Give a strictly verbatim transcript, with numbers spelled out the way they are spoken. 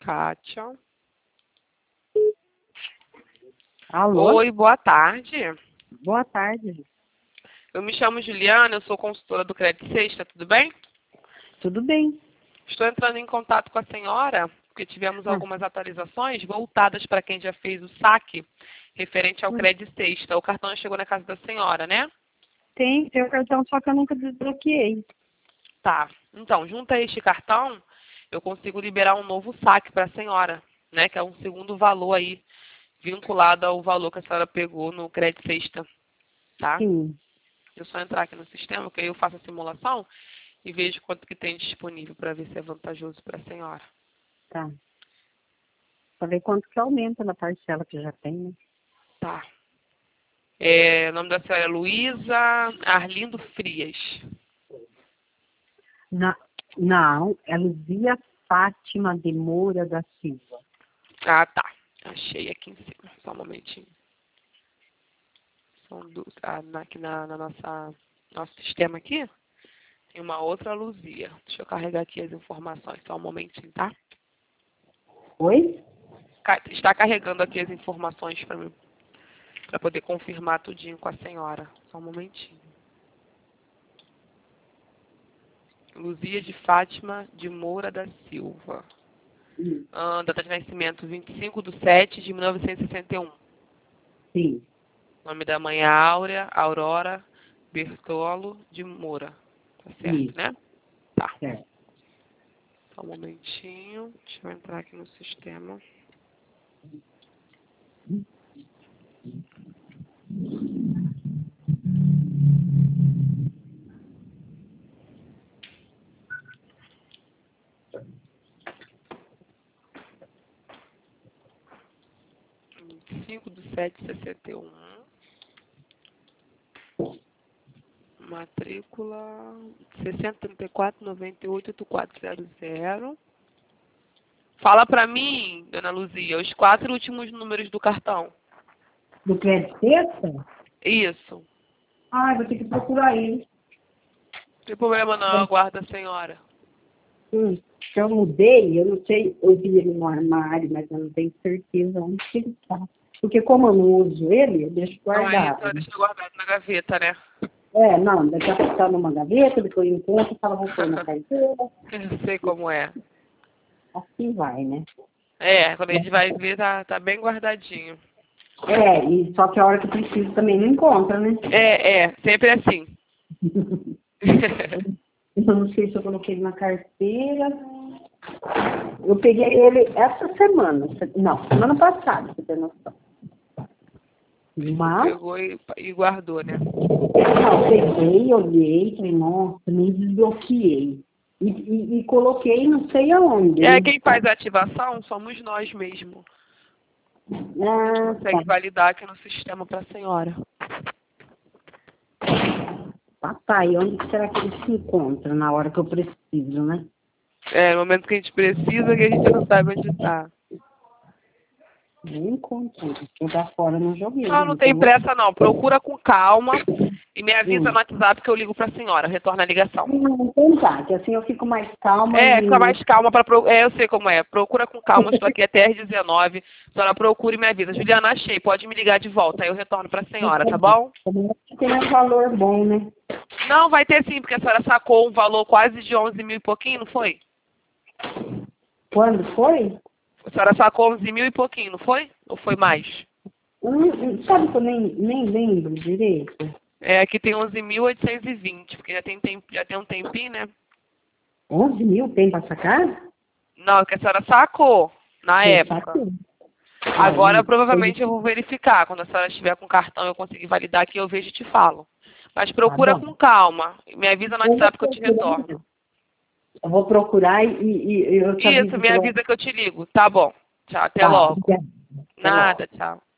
Kátia. Alô? Oi, boa tarde. Boa tarde. Eu me chamo Juliana, eu sou consultora do Crédito Sexta, tudo bem? Tudo bem? Estou entrando em contato com a senhora, porque tivemos Ah. algumas atualizações voltadas para quem já fez o saque referente ao Hum. Crédito Sexta. O cartão chegou na casa da senhora, né? Tem, tem o cartão, só que eu nunca desbloqueei. Tá. Então, junto a este cartão, eu consigo liberar um novo saque para a senhora, né? Que é um segundo valor aí, vinculado ao valor que a senhora pegou no Crédito Sexta, tá? Sim. Eu só entrar aqui no sistema, que aí eu faço a simulação e vejo quanto que tem disponível para ver se é vantajoso para a senhora. Tá. Pra ver quanto que aumenta na parcela que já tem, né? Tá. É, o nome da senhora é Luísa Arlindo Frias. Na, não, é Luzia Fátima de Moura da Silva. Ah, tá. Achei aqui em cima. Só um momentinho. São duas. Ah, na, aqui na, na nossa nosso sistema aqui, tem uma outra Luzia. Deixa eu carregar aqui as informações. Só um momentinho, tá? Oi? Ca- Está carregando aqui as informações para mim. Para poder confirmar tudinho com a senhora. Só um momentinho. Luzia de Fátima de Moura da Silva. Sim. Ah, data de nascimento vinte e cinco de sete de mil novecentos e sessenta e um. Sim. Nome da mãe é Áurea, Aurora Bertolo de Moura. Tá certo, Isso. né? Tá. Certo. Só um momentinho. Deixa eu entrar aqui no sistema. vinte e cinco de sete de sessenta e um. Matrícula sessenta trinta e quatro noventa e oito oitenta e quatro zero zero. Fala pra mim, dona Luzia, os quatro últimos números do cartão. Do crédito sexta? Isso. Ah, vou ter que procurar ele. Não tem problema não, aguarda a senhora. Hum, eu mudei, eu não sei, eu vi ele no armário, mas eu não tenho certeza onde que ele tá. Porque como eu não uso ele, eu deixo Então aí, guardado. então deixa guardado na gaveta, né? É, não, daqui a pouco tá numa gaveta, depois eu encontro, fala, vou pôr na carteira. Eu sei como é. Assim vai, né? É, quando a gente vai ver, tá, tá bem guardadinho. É, e só que a hora que precisa também não encontra, né? É, é, sempre assim. Eu não sei se eu coloquei ele na carteira. Eu peguei ele essa semana. Não, semana passada, pra você ter noção. Mas, Pegou e, e guardou, né? não, peguei, olhei, falei, nossa, nem desbloqueei. E, e, e coloquei não sei aonde. É, Né? quem faz a ativação somos nós mesmo. A gente Ah, consegue validar aqui no sistema para a senhora. papai, onde será que ele se encontra na hora que eu preciso, né? É, no momento que a gente precisa, que a gente não sabe onde está. Nem encontro. Eu da fora não joguei. Não, não Então, tem pressa não. Procura com calma e me avisa hum. no WhatsApp que eu ligo para a senhora. Retorna a ligação. Não, então tá, que assim eu fico mais calma É, e... fica mais calma para pro... É, eu sei como é. Procura com calma, estou aqui até às dezenove. A senhora procura e me avisa. Juliana, achei, pode me ligar de volta. Aí eu retorno para a senhora, tá bom? Tem um valor bom, né? Não, vai ter sim, porque a senhora sacou um valor quase de onze mil e pouquinho, não foi? Quando foi? A senhora sacou onze mil e pouquinho, não foi? Ou foi mais? Hum, sabe que eu nem, nem lembro direito? É, aqui tem onze mil oitocentos e vinte, porque já tem, temp... já tem um tempinho, né? onze mil tem pra sacar? Não, é que a senhora sacou na Eu época. saquei. Agora, Aí, provavelmente, eu vou verificar. Quando a senhora estiver com o cartão, eu conseguir validar aqui, eu vejo e te falo. Mas tá procura bom. com calma. Me avisa no Eu vou WhatsApp que eu te procurar, retorno. eu vou procurar e, e, e eu te Isso, aviso me pelo... avisa que eu te ligo. Tá bom. Tchau, até Tá, logo. obrigada. Até logo. Nada, tchau.